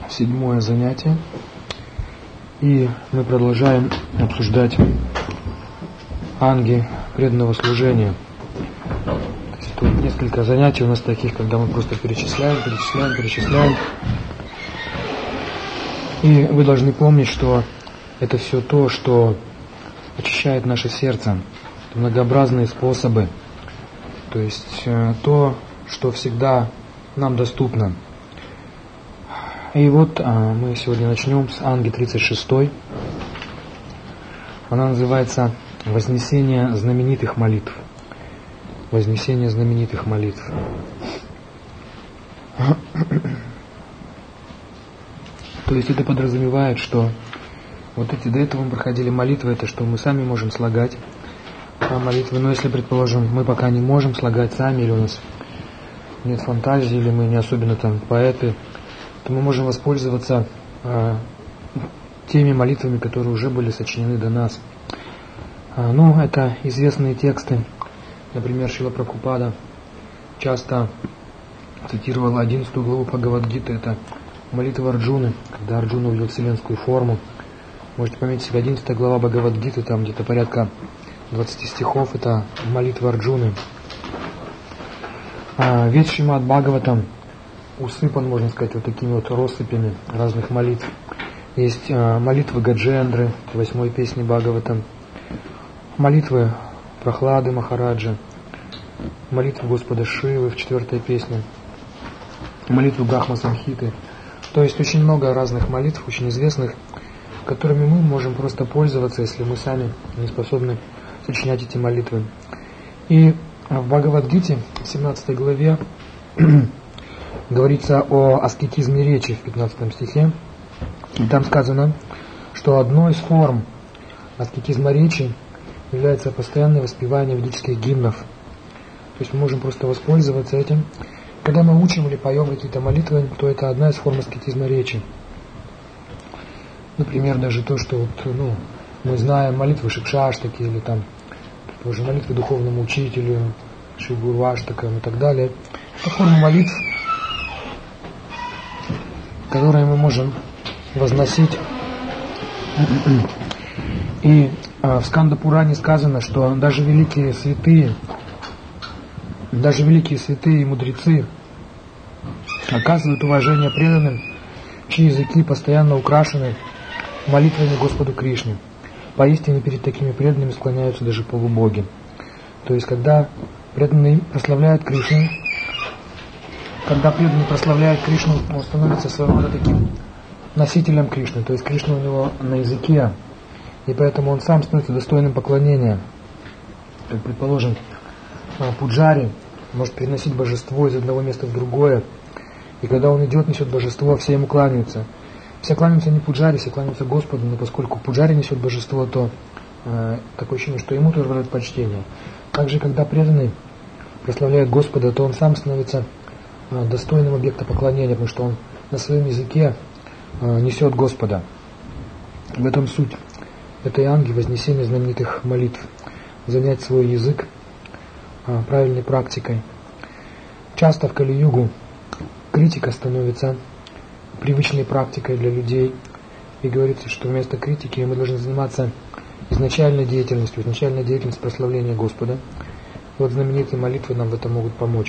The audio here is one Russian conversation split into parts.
Седьмое занятие, и мы продолжаем обсуждать анги преданного служения. То есть тут несколько занятий у нас таких, когда мы просто перечисляем. И вы должны помнить, что это все то, что очищает наше сердце, многообразные способы, то есть то, что всегда нам доступно. И вот мы сегодня начнем с анги 36. Она называется «Вознесение знаменитых молитв». Вознесение знаменитых молитв. То есть это подразумевает, что вот эти до этого мы проходили молитвы, это что мы сами можем слагать молитвы, но если, предположим, мы пока не можем слагать сами, или у нас нет фантазии, или мы не особенно там поэты, то мы можем воспользоваться теми молитвами, которые уже были сочинены до нас. Это известные тексты. Например, Шрила Прабхупада часто цитировал 11 главу Бхагавад-гиты. Это молитва Арджуны, когда Арджуна увидел вселенскую форму. Можете пометить себе 11 глава Бхагавад-гиты, там где-то порядка 20 стихов, это молитва Арджуны. Весь Шримад Бхагаватам усыпан, можно сказать, вот такими вот россыпями разных молитв. Есть молитвы Гаджендры, 8 песни Бхагаватам, молитвы Прохлады Махараджа, молитвы Господа Шивы в 4 песне, молитвы Брахма Самхиты. То есть очень много разных молитв, очень известных, которыми мы можем просто пользоваться, если мы сами не способны сочинять эти молитвы. И в Бхагавад-гите, в 17 главе, говорится о аскетизме речи в 15 стихе. И там сказано, что одной из форм аскетизма речи является постоянное воспевание ведических гимнов. То есть мы можем просто воспользоваться этим. Когда мы учим или поем какие-то молитвы, то это одна из форм аскетизма речи. Например, даже то, что мы знаем молитвы Шикшаштаки или там тоже молитвы духовному учителю, Шри-Гуру-аштакам и так далее. Это форма молитв, которые мы можем возносить. И в Сканда-пуране сказано, что даже великие святые и мудрецы оказывают уважение преданным, чьи языки постоянно украшены молитвами Господу Кришне. Поистине перед такими преданными склоняются даже полубоги. То есть, когда преданный прославляет Кришну, он становится своего рода таким носителем Кришны. То есть Кришна у него на языке, и поэтому он сам становится достойным поклонения. Как, предположим, пуджари может переносить божество из одного места в другое, и когда он идет, несет божество, все ему кланяются. Все кланяются не пуджари, все кланяются Господу, но поскольку пуджари несет божество, то такое ощущение, что ему тоже дают почтение. Также, когда преданный прославляет Господа, то он сам становится достойным объекта поклонения, потому что он на своем языке несет Господа. В этом суть этой анги, вознесения знаменитых молитв. Занять свой язык правильной практикой. Часто в Кали-югу критика становится привычной практикой для людей, и говорится, что вместо критики мы должны заниматься изначальной деятельностью, изначальной деятельностью прославления Господа. И вот знаменитые молитвы нам в этом могут помочь.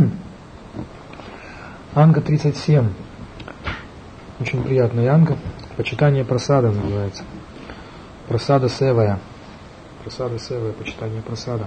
Анга 37. Очень приятная анга. Почитание прасада называется. Прасада севая. Прасада севая, почитание прасада.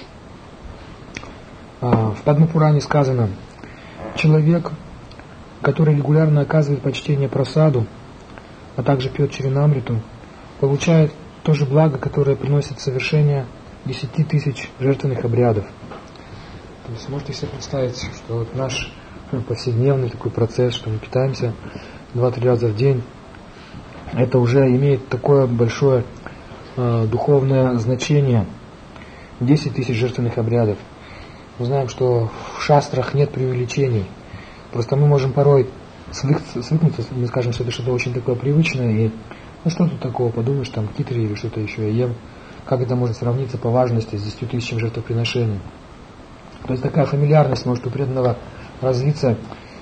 В Падма-пуране сказано, человек, который регулярно оказывает почтение прасаду, а также пьет чаринамриту, получает то же благо, которое приносит совершение 10 тысяч жертвенных обрядов. То есть можете себе представить, что вот наш повседневный такой процесс, что мы питаемся 2-3 раза в день, это уже имеет такое большое духовное значение. 10 тысяч жертвенных обрядов. Мы знаем, что в шастрах нет преувеличений. Просто мы можем порой свыкнуться, мы скажем, что это что-то очень такое привычное, и что тут такого, подумаешь, там китри или что-то еще я ем. Как это может сравниться по важности с 10 тысячами жертвоприношений? То есть такая фамильярность может у преданного развиться,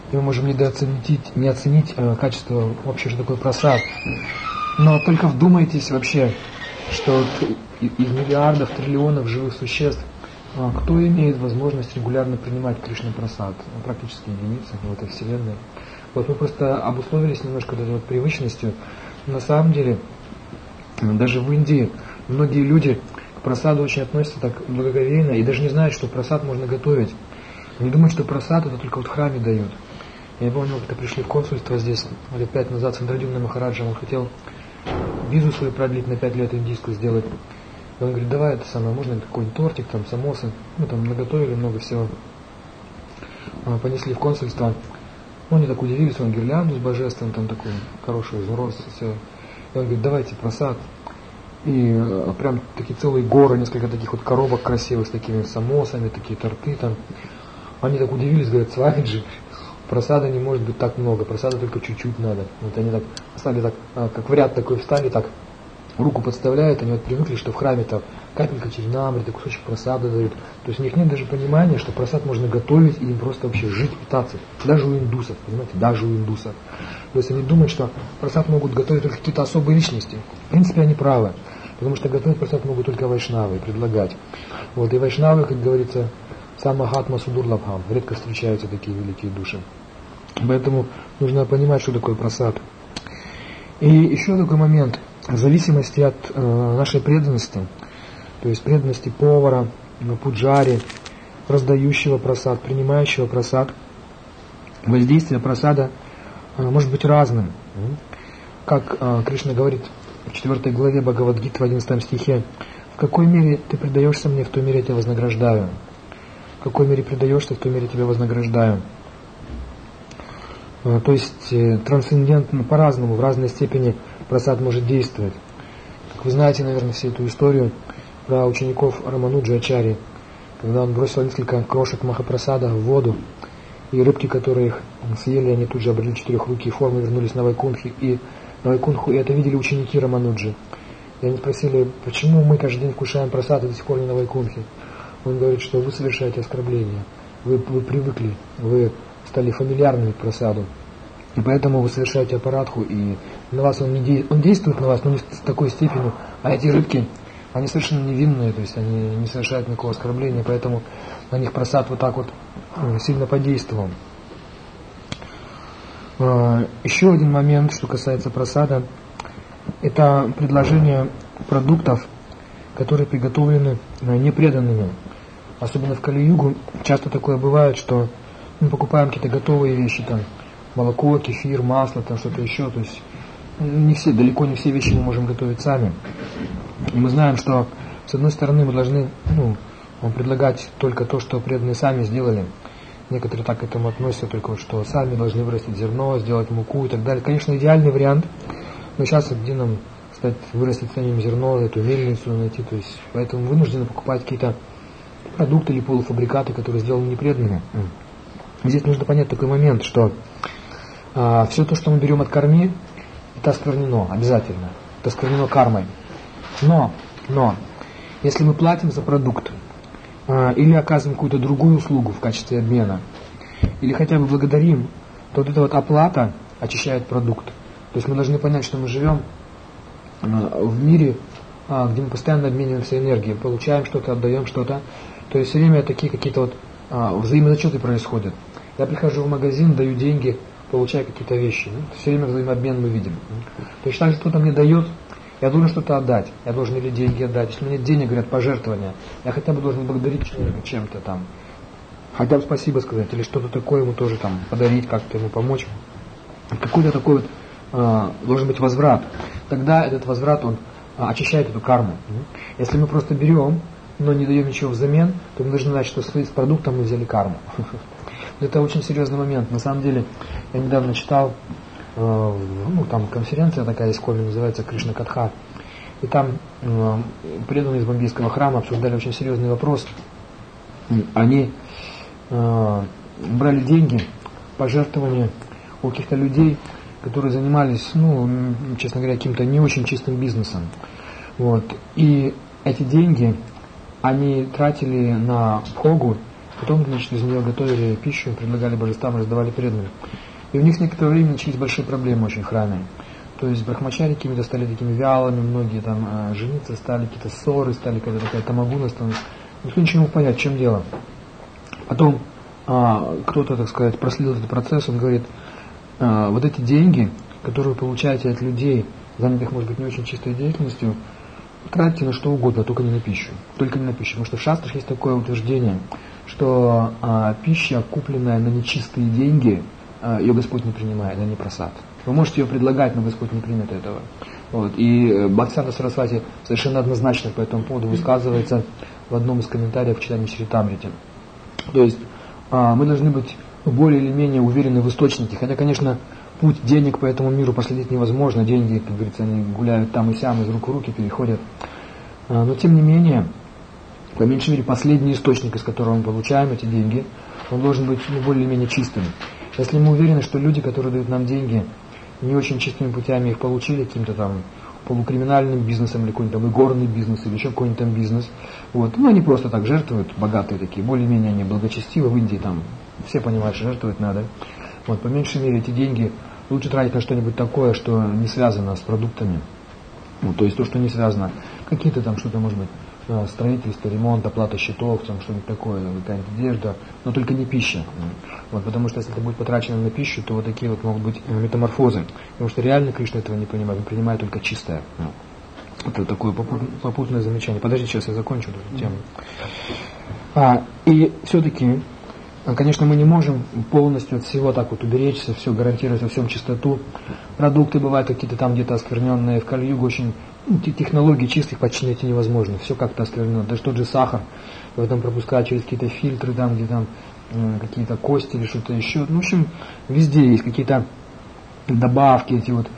и мы можем не оценить качество вообще, что такое прасад. Но только вдумайтесь вообще, что из миллиардов, триллионов живых существ, кто имеет возможность регулярно принимать Кришна прасад? Практически единицы в этой вселенной. Вот мы просто обусловились немножко этой вот привычностью. На самом деле, даже в Индии многие люди к прасаду очень относятся так благоговейно и даже не знают, что прасад можно готовить. Они думают, что прасад это только вот в храме дают. Я помню, когда пришли в консульство здесь лет 5 назад с Андрадюмной Махараджем, он хотел визу свою продлить на 5 лет индийскую сделать. И он говорит, давай это самое, можно какой-нибудь тортик, там, самосы. Ну, там наготовили много всего. Понесли в консульство. Ну, они так удивились, он гирлянду с божественным, там такой хороший рост, все. И он говорит, давайте прасад. И прям такие целые горы, несколько таких вот коробок красивых с такими самосами, такие торты там. Они так удивились, говорят, Свамиджи, прасада не может быть так много, прасада только чуть-чуть надо. Вот они так стали так, как в ряд такой встали, так руку подставляют, они вот привыкли, что в храме там капелька чернамриты, кусочек прасада дают. То есть у них нет даже понимания, что прасад можно готовить и им просто вообще жить, питаться. Даже у индусов, понимаете, даже у индусов. То есть они думают, что прасад могут готовить только какие-то особые личности. В принципе, они правы, потому что готовить прасад могут только вайшнавы и предлагать. Вот, и вайшнавы, как говорится, самахатма судурлабхам, редко встречаются такие великие души. Поэтому нужно понимать, что такое прасад. И еще такой момент. В зависимости от нашей преданности, то есть преданности повара, пуджари, раздающего прасад, принимающего прасад, воздействие прасада может быть разным. Как Кришна говорит в 4 главе Бхагавад-гиты в 11 стихе, в какой мере ты предаешься мне, в той мере я тебя вознаграждаю. В какой мере предаешься, в той мере тебя вознаграждаю. То есть трансцендентно по-разному, в разной степени прасад может действовать. Как вы знаете, наверное, всю эту историю про учеников Рамануджи Ачарьи, когда он бросил несколько крошек махапрасада в воду, и рыбки, которые их съели, они тут же обрели четырехрукие формы, вернулись на Вайкунху, и это видели ученики Рамануджи. И они спросили, почему мы каждый день вкушаем прасад, и до сих пор не на Вайкунхе. Он говорит, что вы совершаете оскорбление, вы привыкли, вы стали фамильярными к прасаду. И поэтому вы совершаете аппаратху, и на вас он действует на вас, но не с такой степенью. А эти рыбки, они совершенно невинные, то есть они не совершают никакого оскорбления, поэтому на них прасад вот так вот сильно подействовал. Еще один момент, что касается прасада, это предложение продуктов, которые приготовлены непреданными. Особенно в Кали-югу часто такое бывает, что мы покупаем какие-то готовые вещи, там, молоко, кефир, масло, там что-то еще. То есть далеко не все вещи мы можем готовить сами. И мы знаем, что с одной стороны мы должны предлагать только то, что преданные сами сделали. Некоторые так к этому относятся, только вот, что сами должны вырастить зерно, сделать муку и так далее. Конечно, идеальный вариант, но сейчас где нам, кстати, вырастить самим зерно, эту мельницу найти, то есть поэтому вынуждены покупать какие-то продукты или полуфабрикаты, которые сделаны непреданными. Здесь нужно понять такой момент, что все то, что мы берем от корми, это осквернено обязательно. Это осквернено кармой. Но, если мы платим за продукт, или оказываем какую-то другую услугу в качестве обмена, или хотя бы благодарим, то вот эта вот оплата очищает продукт. То есть мы должны понять, что мы живем в мире, где мы постоянно обмениваемся энергией, получаем что-то, отдаем что-то. То есть все время такие какие-то вот взаимозачеты происходят. Я прихожу в магазин, даю деньги, получаю какие-то вещи. Все время взаимообмен мы видим. То есть так же кто-то мне дает, я должен что-то отдать. Я должен или деньги отдать. Если у меня нет денег, говорят, пожертвования, я хотя бы должен благодарить человека чем-то там. Хотя бы спасибо сказать, или что-то такое ему тоже там подарить, как-то ему помочь. Какой-то такой вот должен быть возврат. Тогда этот возврат, он очищает эту карму. Если мы просто берем, но не даем ничего взамен, то мы должны знать, что с продуктом мы взяли карму. Это очень серьезный момент. На самом деле, я недавно читал, там конференция такая из Коли, называется Кришна Катха. И там преданные из бомбейского храма обсуждали очень серьезный вопрос. Они брали деньги, пожертвования у каких-то людей, которые занимались, честно говоря, каким-то не очень чистым бизнесом. Вот. И эти деньги они тратили на бхогу, Потом, значит, из нее готовили пищу, предлагали божествам, раздавали преданным. И у них некоторое время начались большие проблемы очень в храме. То есть брахмачари какими-то стали такими вялыми, многие там жениться стали, какие-то ссоры стали, какая-то такая тамагуна становилась. Никто ничего не мог понять, в чем дело. Потом кто-то, так сказать, проследил этот процесс, он говорит, вот эти деньги, которые вы получаете от людей, занятых, может быть, не очень чистой деятельностью, тратьте на что угодно, только не на пищу. Только не на пищу. Потому что в шастрах есть такое утверждение, что пища, купленная на нечистые деньги, ее Господь не принимает, она не просад. Вы можете ее предлагать, но Господь не примет этого. Вот. И Бхактисиданта Сарасвати совершенно однозначно по этому поводу высказывается в одном из комментариев в читании Чаритамрити. То есть мы должны быть более или менее уверены в источнике. Хотя, конечно, путь денег по этому миру проследить невозможно. Деньги, как говорится, они гуляют там и сям, из рук в руки переходят. Но тем не менее, по меньшей мере, последний источник, из которого мы получаем эти деньги, он должен быть более или менее чистым. Если мы уверены, что люди, которые дают нам деньги, не очень чистыми путями их получили, каким-то там полукриминальным бизнесом, или какой-нибудь там игорный бизнес, или еще какой-нибудь там бизнес, вот, ну они просто так жертвуют, богатые такие, более-менее они благочестивы, в Индии там все понимают, что жертвовать надо. Вот, по меньшей мере эти деньги лучше тратить на что-нибудь такое, что не связано с продуктами. Ну, то есть то, что не связано, какие-то там что-то, может быть, строительство, ремонт, оплата счетов, там что-нибудь такое, какая-нибудь одежда, но только не пища. Вот, потому что если это будет потрачено на пищу, то вот такие вот могут быть метаморфозы. Потому что реально Кришна этого не понимает, он принимает только чистое. Это такое попутное замечание. Подожди, сейчас я закончу эту тему. И все-таки, конечно, мы не можем полностью от всего так вот уберечься, все гарантировать во всем чистоту. Продукты бывают какие-то там где-то оскверненные, в Кали-югу очень технологии чистых почти найти невозможно, все как-то осквернено. Даже тот же сахар, его там пропускают через какие-то фильтры, там, где там какие-то кости или что-то еще. Ну, в общем, везде есть какие-то добавки, эти вот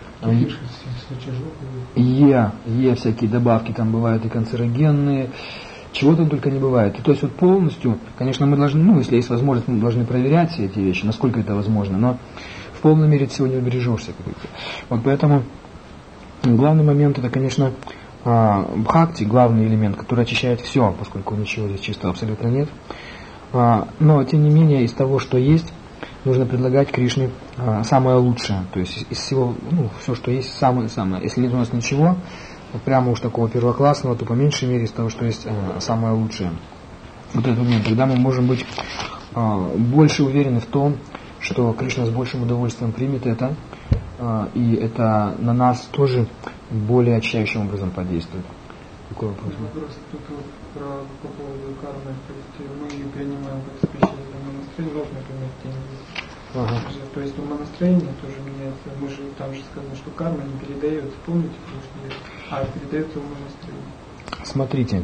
всякие добавки, там бывают и канцерогенные, чего там только не бывает. И то есть вот полностью, конечно, мы должны, если есть возможность, мы должны проверять все эти вещи, насколько это возможно, но в полной мере от всего не убережешься. Вот поэтому главный момент это, конечно, бхакти, главный элемент, который очищает все, поскольку ничего здесь чистого абсолютно нет. Но, тем не менее, из того, что есть, нужно предлагать Кришне самое лучшее. То есть из всего, все, что есть, самое-самое. Если нет у нас ничего, прямо уж такого первоклассного, то по меньшей мере из того, что есть самое лучшее. Вот этот момент. Тогда мы можем быть больше уверены в том, что Кришна с большим удовольствием примет это, и это на нас тоже более очищающим образом подействует. Какой вопрос? Вопрос тут по поводу кармы. То есть мы принимаем как пищу для умонастроения, например, деньги. То есть умонастроение тоже меняется. Мы же там же сказано, что карма не передается, помните, а передается умонастроение. Смотрите,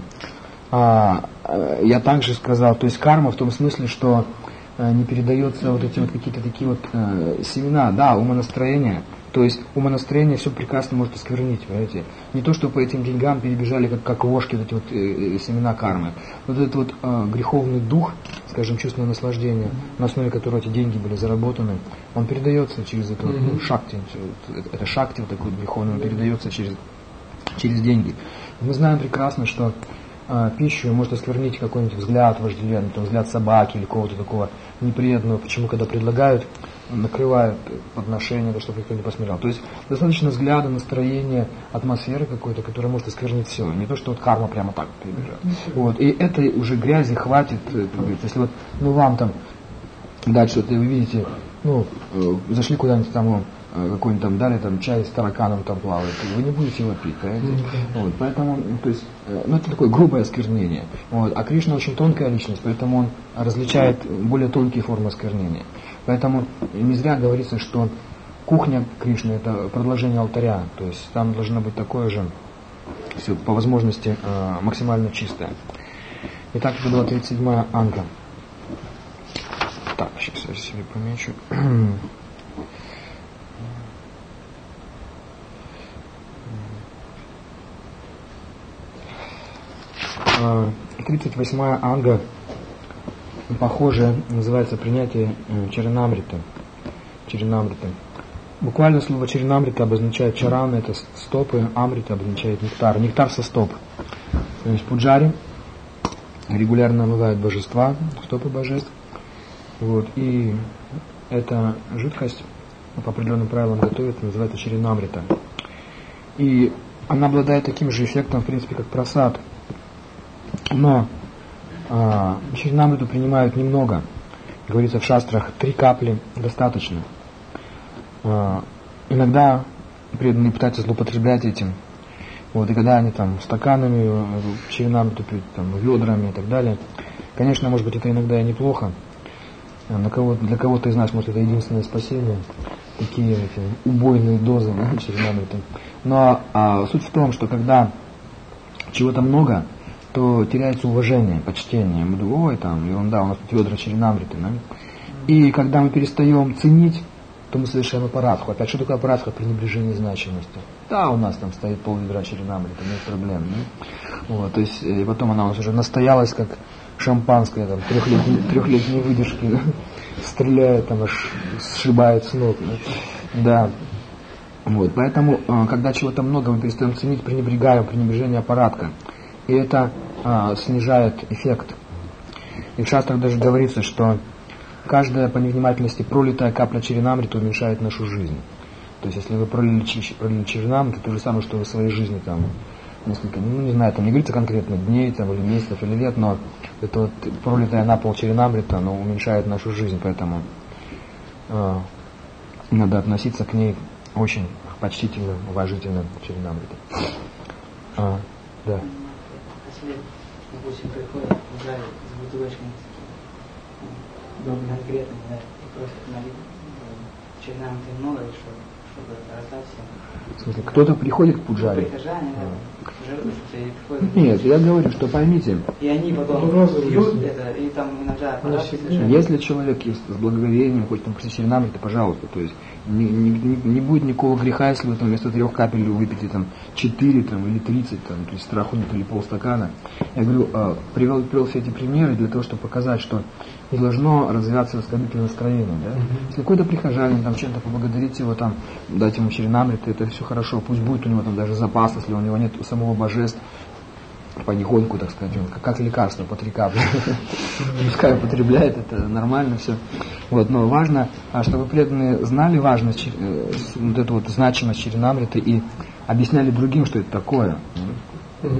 я также сказал, то есть карма в том смысле, что не передается вот эти вот какие-то такие вот семена, да, умонастроения. То есть умонастроение все прекрасно может осквернить, понимаете? Не то, что по этим деньгам перебежали как вошки вот эти вот семена кармы. Вот этот вот греховный дух, скажем, чувственное наслаждение, на основе которого эти деньги были заработаны, он передается через это шакти, это шакти вот такой греховный, он передается через деньги. Мы знаем прекрасно, что пищу может осквернить какой-нибудь взгляд вожделенный, взгляд собаки или кого-то такого неприятного. Почему, когда предлагают, накрывают подношение, да, чтобы никто не посмотрел. То есть достаточно взгляда, настроения, атмосферы какой-то, которая может осквернить все. Не то, что вот карма прямо так перебежит. Вот. И этой уже грязи хватит. Если вот вам там дать что-то, и вы видите, зашли куда-нибудь там, какой-нибудь там дали там чай с тараканом там плавает, вы не будете его пить, понимаете? Вот, поэтому, то есть, это такое грубое осквернение. Вот, а Кришна очень тонкая личность, поэтому он различает более тонкие формы осквернения. Поэтому не зря говорится, что кухня Кришны это продолжение алтаря, то есть там должно быть такое же, все по возможности максимально чистое. Итак, это была 37-я анга. Так, сейчас я себе помечу. 38-я анга, похоже, называется принятие чаринамриты. Буквально слово чаринамрита обозначает чарана, это стопы, амрита обозначает нектар. Нектар со стоп. То есть пуджари регулярно омывают божества, стопы божеств. Вот, и эта жидкость по определенным правилам готовится, называется чаринамрита. И она обладает таким же эффектом, в принципе, как прасад. Но чаринамриту принимают немного. Говорится в шастрах, 3 капли достаточно. Иногда преданные пытаются злоупотреблять этим. Вот, и когда они там стаканами, чаринамриту пьют, там, ведрами и так далее, конечно, может быть, это иногда и неплохо. Для кого-то из нас, может, это единственное спасение. Такие убойные дозы чаринамриты. Но суть в том, что когда чего-то много, то теряется уважение, почтение. Мы думаем, ой, там, ерунда, у нас тут ведра чаринамриты. Да? И когда мы перестаем ценить, то мы совершаем апаратху. Опять, что такое апаратха? Пренебрежение значимостью. Да, у нас там стоит пол-ведра чаринамриты, нет проблем. Да? Вот, то есть, и потом она у нас уже настоялась, как шампанское, там, трехлетней выдержки, да? Стреляет, там, аж сшибает с ног. Да. Вот, поэтому, когда чего-то много, мы перестаем ценить, пренебрежение аппаратка. И это снижает эффект. И в шастрах даже говорится, что каждая по невнимательности пролитая капля чаринамриты уменьшает нашу жизнь. То есть, если вы пролили чаринамриту, то же самое, что вы в своей жизни там несколько, не знаю, там не говорится конкретно дней, там, или месяцев, или лет, но это вот пролитая на пол чаринамрита, оно уменьшает нашу жизнь, поэтому надо относиться к ней очень почтительно, уважительно к чаринамрите. Да. Если, допустим, приходит уже с бутылочкой конкретно, да, и просят налить чаринамриты много, чтобы раздать всем. В смысле, кто-то приходит к пуджаре? Прихожане, жертвуются и приходят. Нет, я говорю, что поймите. И они потом пьют это, и там иногда если человек есть с благоговением, хочет там просить чаринамриты, пожалуйста, то есть не будет никакого греха, если вы там вместо 3 капель выпьете там 4 там, или 30, там, то есть страху нет, или полстакана. Я говорю, привел все эти примеры для того, чтобы показать, что не должно развиваться оскорбительное настроение. Да? Если какой-то прихожанин там чем-то поблагодарить его, там, дать ему чаринамриты, это все хорошо, пусть будет у него там даже запас, если у него нет самого божеств, потихоньку, так сказать, как лекарство по 3 капли. Пускай употребляет, это нормально все. Вот, но важно, чтобы преданные знали важность, вот эту вот значимость чаринамриты и объясняли другим, что это такое. Просто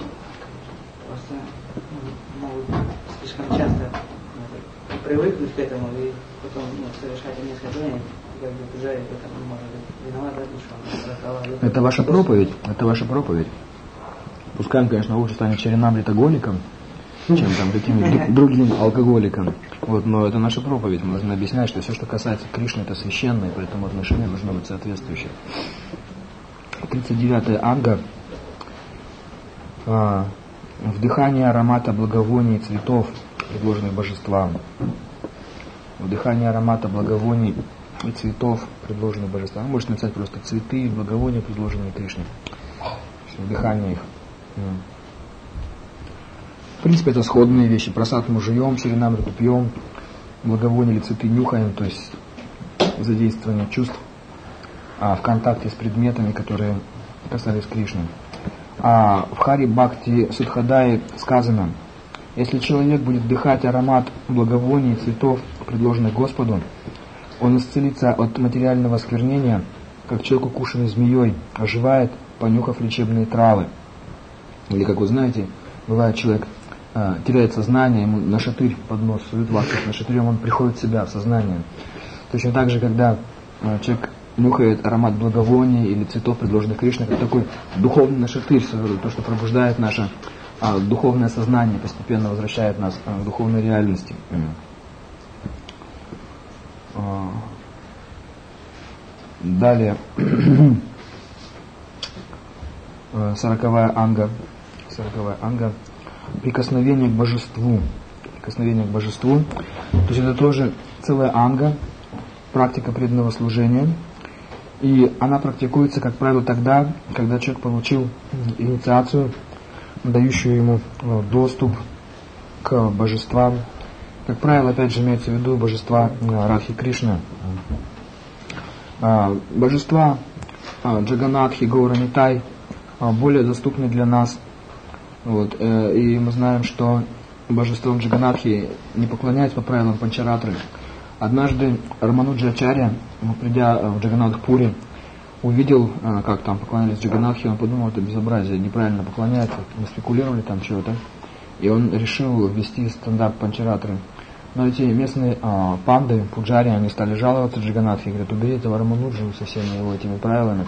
могут слишком часто привыкнуть к этому и потом совершать несколько дней, как бы пуджари в этом может быть виноват, что он это ваша проповедь, это ваша проповедь. Пускай он, конечно, лучше станет чаринамритоголиком, чем там каким-нибудь другим алкоголиком. Вот, но это наша проповедь. Мы должны объяснять, что все, что касается Кришны, это священно, и поэтому отношение должно быть соответствующее. 39-я анга. Вдыхание аромата благовоний и цветов, предложенных божествам. Вдыхание аромата благовоний и цветов, предложенных божествам. Вы можете написать просто цветы и благовония, предложенные Кришне. Вдыхание их. В принципе, это сходные вещи. Прасад мы жуем, чаринамриту пьем, благовония или цветы нюхаем, то есть задействование чувств в контакте с предметами, которые касались Кришны. А в Хари Бхакти Судхадай сказано, если человек будет вдыхать аромат благовоний и цветов, предложенных Господу, он исцелится от материального осквернения, как человек, укушенный змеей, оживает, понюхав лечебные травы. Или, как вы знаете, бывает, человек теряет сознание, ему на шатырь под нос суют вакуум, на шатырем он приходит в себя, в сознание. Точно так же, когда человек нюхает аромат благовоний или цветов, предложенных Кришной, как такой духовный нашатырь, то, что пробуждает наше духовное сознание, постепенно возвращает нас к духовной реальности. Далее, 40-я анга. Прикосновение к божеству. Прикосновение к божеству. То есть это тоже целая анга, практика преданного служения. И она практикуется, как правило, тогда, когда человек получил инициацию, дающую ему доступ к божествам. Как правило, опять же, имеется в виду божества Радхи Кришны. Божества Джаганатхи, Гаура Нитай более доступны для нас. Вот. И мы знаем, что божеством Джаганатхи не поклоняются по правилам Панчаратры. Однажды Рамануджачарья, придя в Джаганатх-Пури, увидел, как там поклонялись Джаганатхе, он подумал, это безобразие, неправильно поклоняются, мы спекулировали там чего-то, и он решил ввести стандарт Панчаратры. Но эти местные панды, пуджари, они стали жаловаться Джаганатхе, говорят, убери этого Рамануджу со всеми его этими правилами.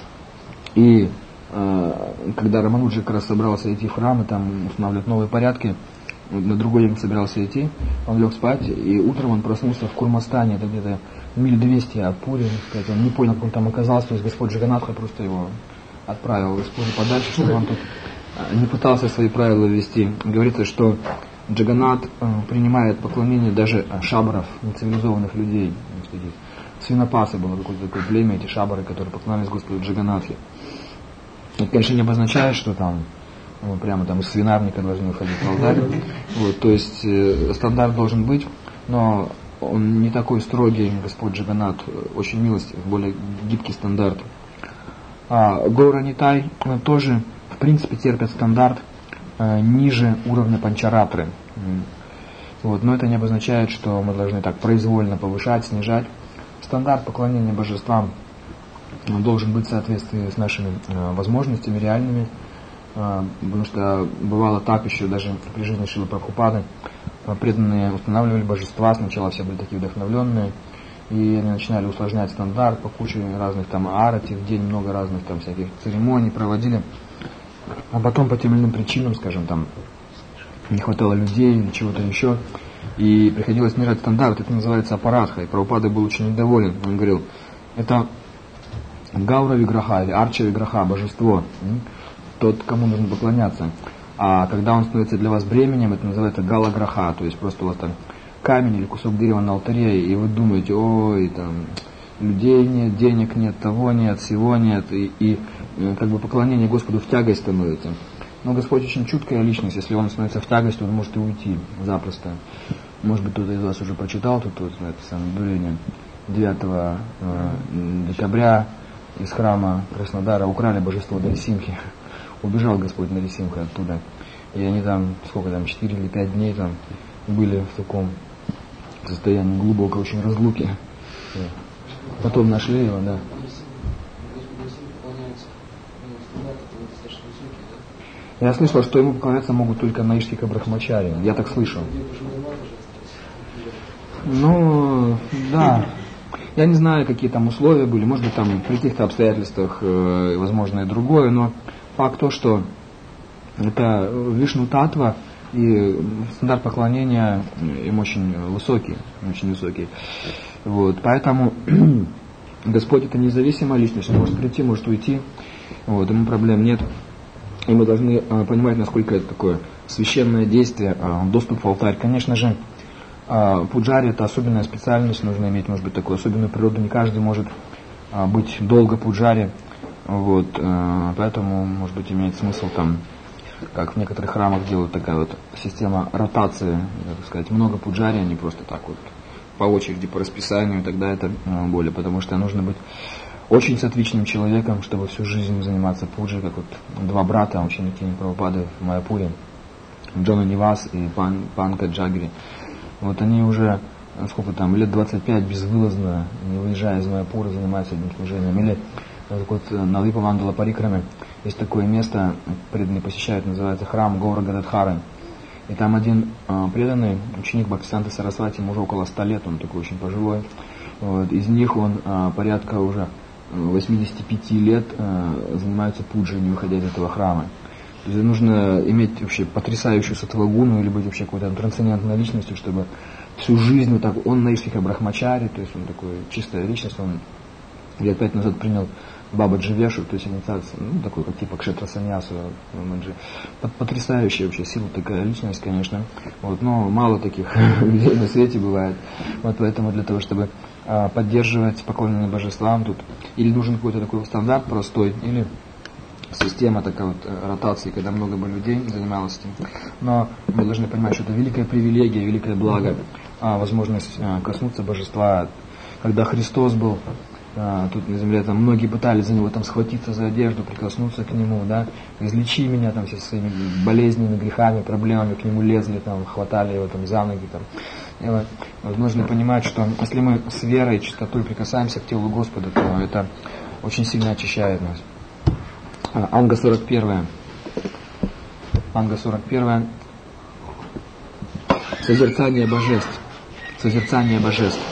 И когда Рамануджа как раз собрался идти в храм и там устанавливать новые порядки, на другой день собирался идти, он лег спать, и утром он проснулся в Курмастане, это где-то миль 200 от Пури, он не понял, как он там оказался, то есть Господь Джаганатха просто его отправил из Пури подальше, чтобы он тут не пытался свои правила ввести. Говорится, что Джаганат принимает поклонение даже шабаров, нецивилизованных людей. Свинопасы было какое-то такое племя, эти шабары, которые поклонялись Господу Джаганатхе. Это, конечно, не обозначает, что там прямо там из свинарника должны выходить в алтарь. Вот, то есть стандарт должен быть, но он не такой строгий, Господь Джаганат, очень милостивый, более гибкий стандарт. Гаура Нитай тоже, в принципе, терпят стандарт ниже уровня Панчаратры. Вот, но это не обозначает, что мы должны так произвольно повышать, снижать. Стандарт поклонения божествам должен быть в соответствии с нашими возможностями реальными. Потому что бывало так еще даже при жизни Шрилы Прабхупады, преданные устанавливали божества, сначала все были такие вдохновленные, и они начинали усложнять стандарт по куче разных там арати, в день много разных там всяких церемоний проводили, а потом по тем или иным причинам, скажем, там не хватало людей или чего-то еще, и приходилось снижать стандарт, это называется апарадха, и Прабхупада был очень недоволен, он говорил, это Гаура Виграха или Арча Виграха, божество, тот, кому нужно поклоняться. А когда он становится для вас бременем, это называется галаграха, то есть просто у вас там камень или кусок дерева на алтаре, и вы думаете, ой, там людей нет, денег нет, того нет, всего нет, и как бы поклонение Господу в тягость становится. Но Господь очень чуткая личность, если он становится в тягость, он может и уйти запросто. Может быть, кто-то из вас уже прочитал тут вот, это самое объявление 9 декабря из храма Краснодара украли божество Нарисимхи. Убежал Господь Нарисимха оттуда. И они там, сколько там, 4 или 5 дней там были в таком состоянии глубокой очень разлуки. Потом нашли его, да. Я слышал, что ему поклоняться могут только наишника Брахмачари. Я так слышал. Ну, да. Я не знаю, какие там условия были. Может быть, там при каких-то обстоятельствах, возможно, и другое, но факт то, что это Вишну Татва, и стандарт поклонения им очень высокий, очень высокий. Вот, поэтому Господь это независимая личность, он может прийти, может уйти, вот, ему проблем нет. И мы должны понимать, насколько это такое священное действие, доступ в алтарь. Конечно же, пуджари это особенная специальность, нужно иметь, может быть, такую особенную природу, не каждый может быть долго пуджари. Вот, поэтому, может быть, имеет смысл там, как в некоторых храмах делают такая вот система ротации, так сказать, много пуджари, а не просто так вот по очереди, по расписанию, тогда это более, потому что нужно быть очень сатвичным человеком, чтобы всю жизнь заниматься пуджей, как вот два брата, ученики Прабхупады в Майяпуре, Джона Нивас и Панка Джагри. Вот они уже, сколько там, лет 25 безвылазно, не выезжая из Майяпура, занимаются этим служением. Или вот на Липа Мандала Парикраме есть такое место, преданные посещают, называется храм Гаура Гададхары. И там один преданный ученик Бхактисиданты Сарасвати, ему уже около 100 лет, он такой очень пожилой. Вот, из них он порядка уже 85 лет занимается пуджей, не выходя из этого храма. То есть нужно иметь вообще потрясающую сатвагуну или быть вообще какой-то трансцендентной личностью, чтобы всю жизнь вот так, он наишника Брахмачари, то есть он такой чистая личность, он лет 5 назад принял Бабаджи Вешу, то есть инициация, ну, такой, как типа Кшетра Саньясу, потрясающая вообще сила такая личность, конечно, вот, но мало таких людей на свете бывает, вот поэтому для того, чтобы поддерживать поклонение божествам тут, или нужен какой-то такой стандарт простой, или система такая вот ротации, когда много бы людей занималось этим, но мы должны понимать, что это великая привилегия, великое благо, возможность коснуться божества. Когда Христос был тут на земле там многие пытались за него там схватиться за одежду, прикоснуться к нему, да, излечи меня там все своими болезнями, грехами, проблемами, к нему лезли, там, хватали его там за ноги, там. И вот нужно понимать, что если мы с верой и чистотой прикасаемся к телу Господа, то это очень сильно очищает нас. Анга 41. Анга 41. Созерцание божеств. Созерцание божеств.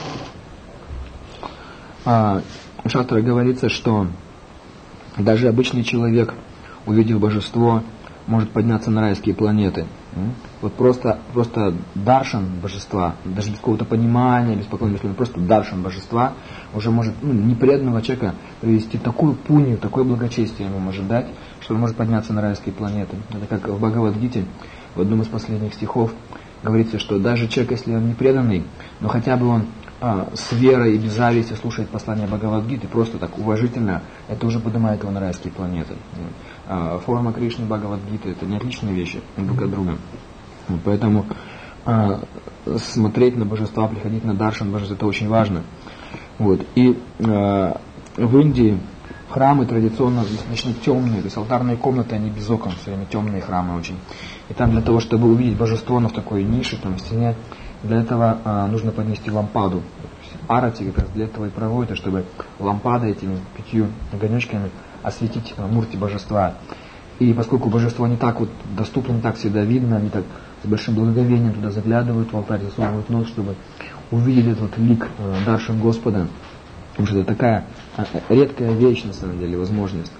В Шастре говорится, что даже обычный человек, увидев божество, может подняться на райские планеты. Вот просто даршан божества, даже без какого-то понимания, без поклонения, просто даршан божества уже может непреданного человека привести такую пунью, такое благочестие ему может дать, что он может подняться на райские планеты. Это как в Бхагавад-гите, в одном из последних стихов, говорится, что даже человек, если он не преданный, но хотя бы он с верой и без зависти слушает послание Бхагавад-гиты, просто так уважительно, это уже поднимает его на райские планеты. Форма Кришны и Бхагавад-гиты — это не отличные вещи друг от друга. Поэтому смотреть на божества, приходить на даршан божества — это очень важно. Вот. И в Индии храмы традиционно достаточно темные, то есть алтарные комнаты, они без окон, все время темные храмы очень. И там для того, чтобы увидеть божество, оно в такой нише, там, в стене, для этого нужно поднести лампаду. Арати как раз для этого и проводят, чтобы лампадой, этими 5 огонечками осветить мурти божества. И поскольку божество не так вот доступно, не так всегда видно, они так с большим благоговением туда заглядывают в алтарь, засовывают нос, чтобы увидеть этот лик даршан Господа. Потому что это такая редкая вещь, на самом деле, возможность.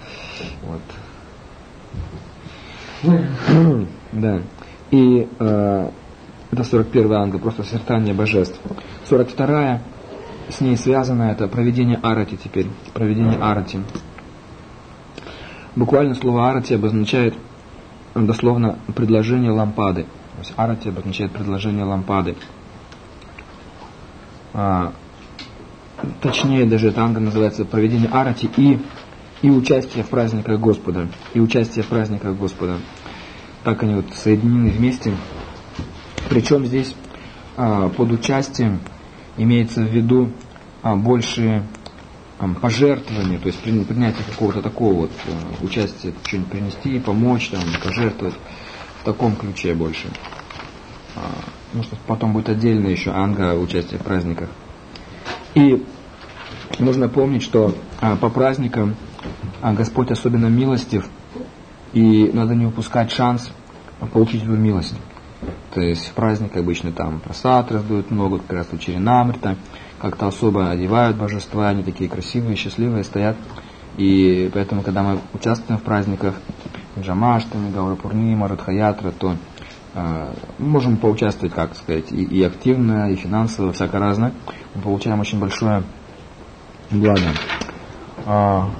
Вот. Да. И это 41-я анга, просто созерцание божеств. 42-я, с ней связано это проведение арати теперь. Проведение арати. Буквально слово арати обозначает дословно предложение лампады. То есть арати обозначает предложение лампады. Точнее, даже эта анга называется проведение арати и участие в праздниках Господа. И участие в праздниках Господа. Так они вот соединены вместе. Причем здесь под участием имеется в виду больше пожертвования, то есть принятие какого-то такого вот участия, что-нибудь принести, помочь, там, пожертвовать, в таком ключе больше. Может, потом будет отдельно еще анга участия в праздниках. И нужно помнить, что по праздникам Господь особенно милостив, и надо не упускать шанс получить эту милость. То есть в праздник обычно там просад раздают много, как раз у Чаринамрита, как-то особо одевают божества, они такие красивые, счастливые стоят. И поэтому, когда мы участвуем в праздниках Джамаштами, Гаурапурнима, Радхаятра, то можем поучаствовать, как сказать, и активно, и финансово, всяко разно. Мы получаем очень большое благо.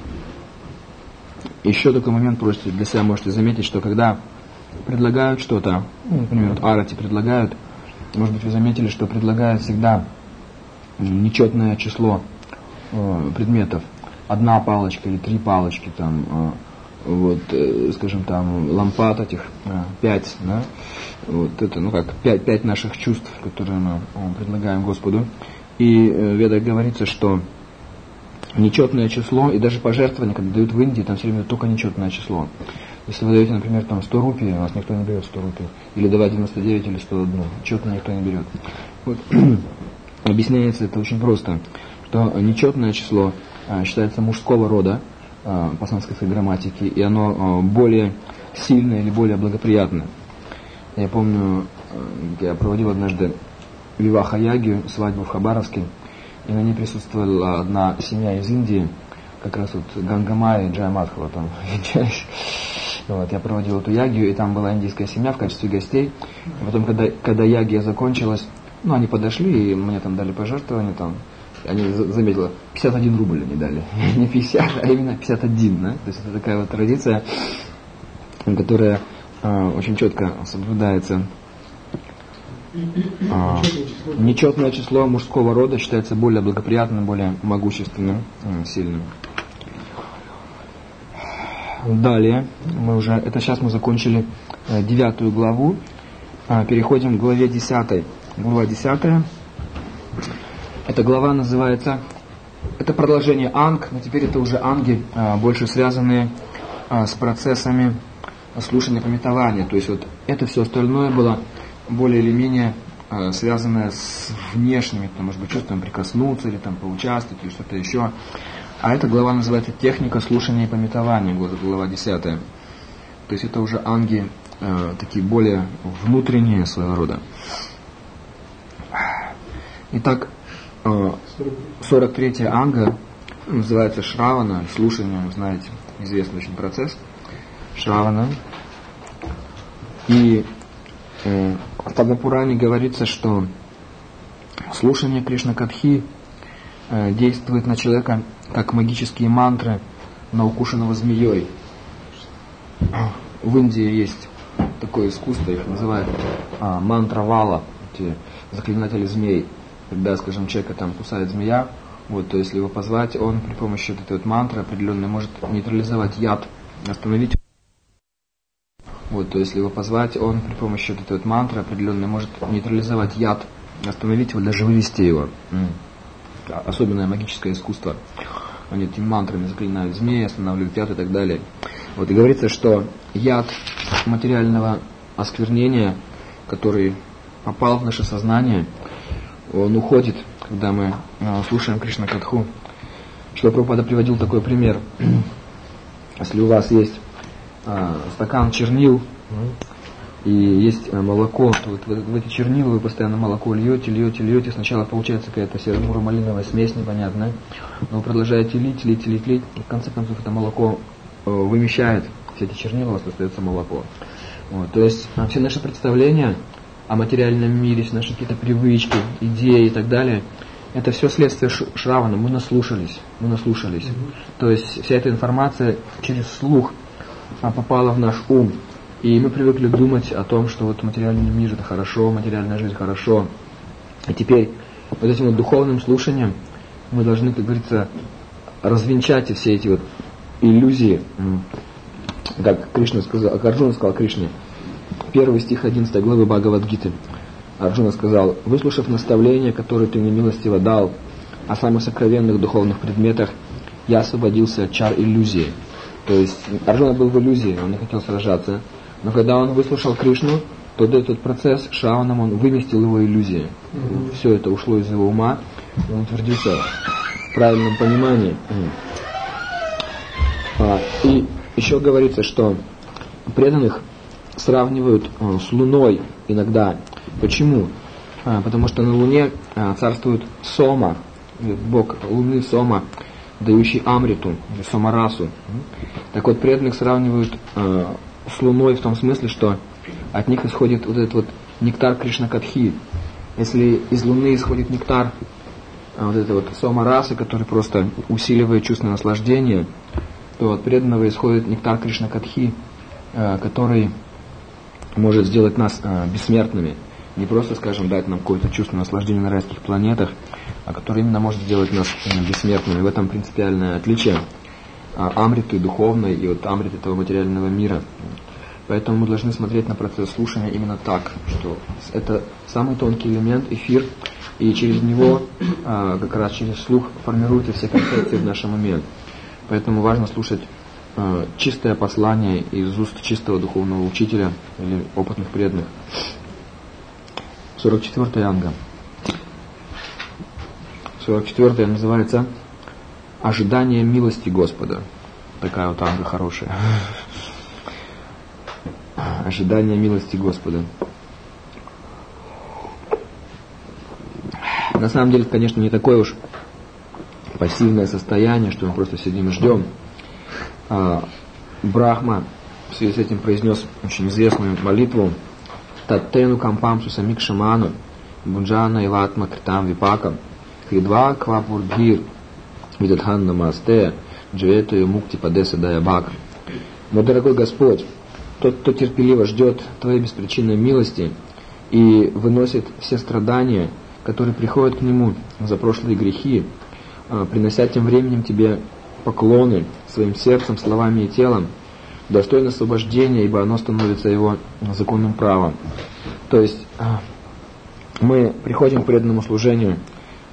Еще такой момент просто для себя можете заметить, что когда предлагают что-то, например, вот арати предлагают, может быть, вы заметили, что предлагают всегда нечетное число предметов. 1 палочка или 3 палочки, там, вот, скажем, там, лампад этих 5, да? Вот это, как 5 наших чувств, которые мы предлагаем Господу. И в Ведах говорится, что нечетное число, и даже пожертвования, когда дают в Индии, там все время только нечетное число. Если вы даете, например, там 100 рупий, у вас никто не берет 100 рупий. Или давай 99 или 101. Четно никто не берет. Вот. Объясняется это очень просто, что нечетное число считается мужского рода по санскритской грамматике, и оно более сильное или более благоприятное. Я помню, я проводил однажды виваха-ягию, свадьбу в Хабаровске, и на ней присутствовала одна семья из Индии, как раз вот Гангамая и Джаймадхава там венчались. Вот, я проводил эту ягию, и там была индийская семья в качестве гостей. И потом, когда ягия закончилась, они подошли, и мне там дали пожертвования, там, они заметили, 51 рубль они дали. Не 50, а именно 51, да? То есть это такая вот традиция, которая очень четко соблюдается. Нечетное число мужского рода считается более благоприятным, более могущественным, сильным. Далее, сейчас мы закончили 9 главу, переходим к главе 10. Глава 10. Эта глава называется это продолжение анг, но теперь это уже анги, больше связанные с процессами слушания памятования. То есть вот это все остальное было более или менее связанное с внешними, там, может быть, чувством прикоснуться или там поучаствовать или что-то еще. А эта глава называется «Техника слушания и памятования», глава 10. То есть это уже анги такие более внутренние своего рода. Итак, 43-я анга называется Шравана, слушание, вы знаете, известный очень процесс Шравана. И в Падмапуране говорится, что слушание Кришна-катхи действует на человека как магические мантры на укушенного змеей. В Индии есть такое искусство, их называют мантра-вала, эти заклинатели змей. Когда, скажем, человека там кусает змея, вот, то если его позвать, он при помощи вот этой вот мантры определенной может нейтрализовать яд, остановить. Вот, то если его позвать, он при помощи вот этой вот мантры определенной может нейтрализовать яд, остановить его, даже вывести его. Особенное магическое искусство. Они этими мантрами заклинают змеи, останавливают яд и так далее. Вот, и говорится, что яд материального осквернения, который попал в наше сознание, он уходит, когда мы слушаем Кришна-катху. Шрила Прабхупада приводил такой пример. Если у вас есть стакан чернил и есть молоко, то вот в эти чернила вы постоянно молоко льете. Сначала получается какая-то серо-малиновая смесь непонятная, но вы продолжаете лить, и в конце концов это молоко вымещает все эти чернила, у вас остается молоко. Вот, то есть все наши представления о материальном мире, все наши какие-то привычки, идеи и так далее, это все следствие Шравана, мы наслушались. То есть вся эта информация через слух попала в наш ум, и мы привыкли думать о том, что вот материальный мир это хорошо, материальная жизнь хорошо. И теперь вот этим вот духовным слушанием мы должны, как говорится, развенчать все эти вот иллюзии, как Кришна сказал, как Арджуна сказал Кришне. 1 стих 11 главы Бхагавад-гиты. Арджуна сказал: «Выслушав наставления, которые ты мне милостиво дал, о самых сокровенных духовных предметах, я освободился от чар иллюзии». То есть Арджуна был в иллюзии, он не хотел сражаться. Но когда он выслушал Кришну, то этот процесс Шраваном он выместил его иллюзии. Все это ушло из его ума, и он утвердился в правильном понимании. И еще говорится, что преданных сравнивают с Луной иногда. Почему? Потому что на Луне царствует Сома, бог Луны Сома, дающий Амриту, Сомарасу. Так вот, преданных сравнивают с Луной в том смысле, что от них исходит вот этот вот нектар Кришна-катхи. Если из Луны исходит нектар вот этой вот Сомарасы, который просто усиливает чувственное наслаждение, то от преданного исходит нектар Кришна-катхи, который может сделать нас бессмертными. Не просто, скажем, дать нам какое-то чувство наслаждения на райских планетах, а который именно может сделать нас бессмертными. В этом принципиальное отличие амриты духовной и вот амриты этого материального мира. Поэтому мы должны смотреть на процесс слушания именно так, что это самый тонкий элемент, эфир, и через него, как раз через слух, формируются все концепции в нашем уме. Поэтому важно слушать чистое послание из уст чистого духовного учителя или опытных преданных. 44-я анга. 44-я называется «Ожидание милости Господа». Такая вот анга хорошая. Ожидание милости Господа. На самом деле, конечно, не такое уж пассивное состояние, что мы просто сидим и ждем. Брахма в связи с этим произнес очень известную молитву «Таттену кампам сусамик шаману бунджана илатма критам випакам хридва квапурдхир видадхан намасте джвету и мукти падеса даябак». Мой дорогой Господь, тот, кто терпеливо ждет Твоей беспричинной милости и выносит все страдания, которые приходят к Нему за прошлые грехи, принося тем временем Тебе поклоны своим сердцем, словами и телом, достоин освобождения, ибо оно становится его законным правом. То есть мы приходим к преданному служению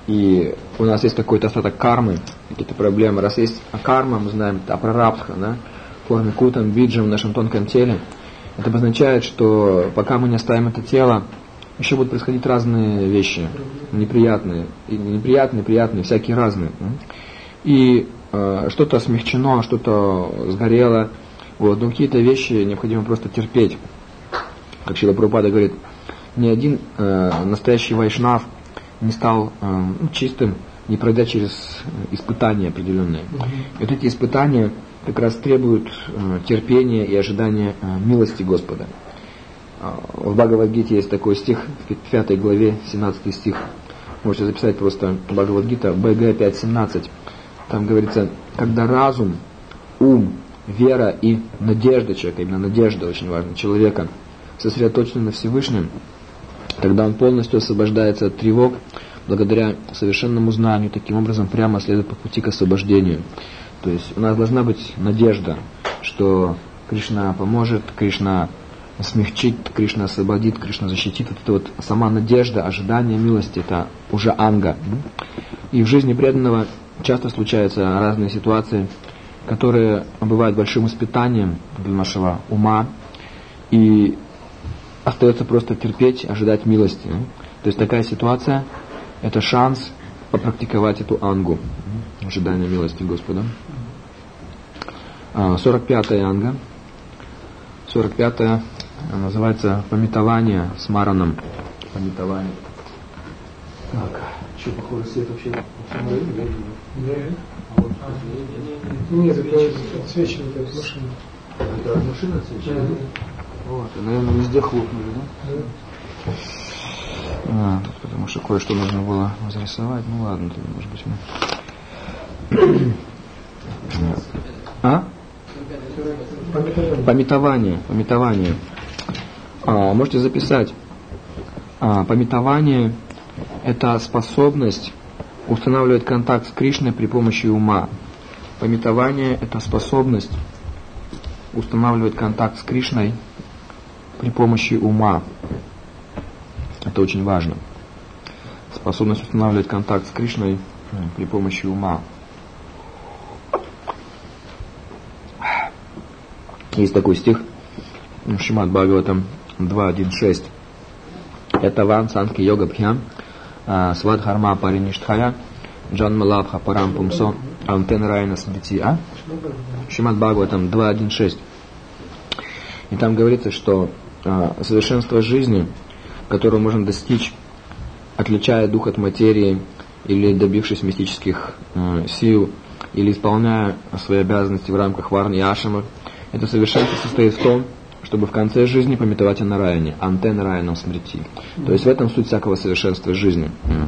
и у нас есть какой-то остаток кармы, какие-то проблемы. Раз есть карма, мы знаем, это апрарабдха, да, в форме кутам, биджам в нашем тонком теле, это обозначает, что пока мы не оставим это тело, еще будут происходить разные вещи, неприятные, приятные, всякие разные. И что-то смягчено, что-то сгорело. Вот. Но какие-то вещи необходимо просто терпеть. Как Шрила Прабхупада говорит, ни один настоящий вайшнав не стал чистым, не пройдя через испытания определенные. И вот эти испытания как раз требуют терпения и ожидания милости Господа. В Бхагавад-гите есть такой стих, в 5 главе, 17 стих. Можете записать просто Бхагавад-гита, БГ 5.17. Там говорится, когда разум, ум, вера и надежда человека, именно надежда очень важна, человека, сосредоточены на Всевышнем, тогда он полностью освобождается от тревог, благодаря совершенному знанию, таким образом прямо следует по пути к освобождению. То есть у нас должна быть надежда, что Кришна поможет, Кришна смягчит, Кришна освободит, Кришна защитит. Вот это вот сама надежда, ожидание милости, это уже анга. И в жизни преданного часто случаются разные ситуации, которые бывают большим испытанием для нашего ума, и остается просто терпеть, ожидать милости. То есть такая ситуация – это шанс попрактиковать эту ангу, ожидание милости Господа. 45-я анга. 45-я называется пометование с мараном. Пометование. Так, что, похоже, свет вообще нет, это отсвечивает от машины. Это от машины отсвечивает? Вот, и, наверное, везде хлопнули, да? Тут потому что кое-что нужно было зарисовать. Ну ладно, тогда, может быть, мы... Пометование. Можете записать. Пометование – это способность устанавливать контакт с Кришной при помощи ума. Пометование – это способность устанавливать контакт с Кришной при помощи ума. Это очень важно. Способность устанавливать контакт с Кришной при помощи ума. Есть такой стих в Шримад Бхагаватам 2.1.6. Это ван санки йога бхьям свадхарма париништхая джанмалабха парам пумсо антен райна смрити. Шримад Бхагаватам 2.1.6. И там говорится, что совершенство жизни, которое можно достичь, отличая дух от материи, или добившись мистических сил, или исполняя свои обязанности в рамках варни и ашамы, это совершенство состоит в том, чтобы в конце жизни памятовать о Нараяне, антен райном смрити. То есть в этом суть всякого совершенства жизни.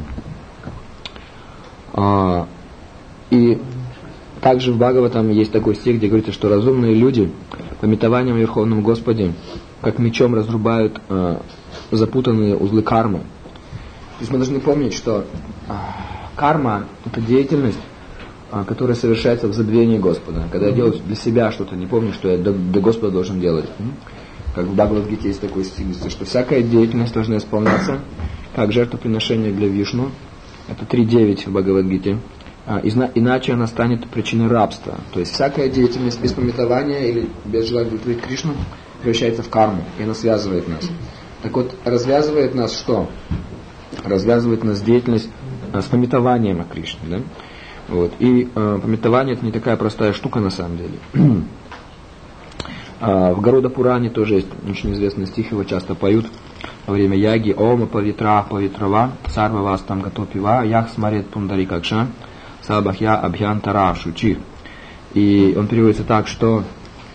И также в Бхагаватам есть такой стих, где говорится, что разумные люди памятованием о Верховном Господе как мечом разрубают запутанные узлы кармы. То есть мы должны помнить, что карма – это деятельность, которая совершается в забвении Господа. Когда я делаю для себя что-то, не помню, что я для Господа должен делать. Как в Бхагавад-гите есть такой стих, что всякая деятельность должна исполняться как жертвоприношение для Вишну. Это 3.9 в Бхагавад-гите. Иначе она станет причиной рабства. То есть всякая деятельность без памятования или без желания удовлетворить Кришну превращается в карму, и она связывает нас. Так вот, развязывает нас что? Развязывает нас деятельность с памятованием о Кришне. Да? Вот. И памятование это не такая простая штука на самом деле. В Гаруда Пуране тоже есть очень известный стих, его часто поют во время яги. Ома павитра павитрава сарва вастам гатопива ях смарет пундари какша сабахья абхьянтара шучи. И он переводится так, что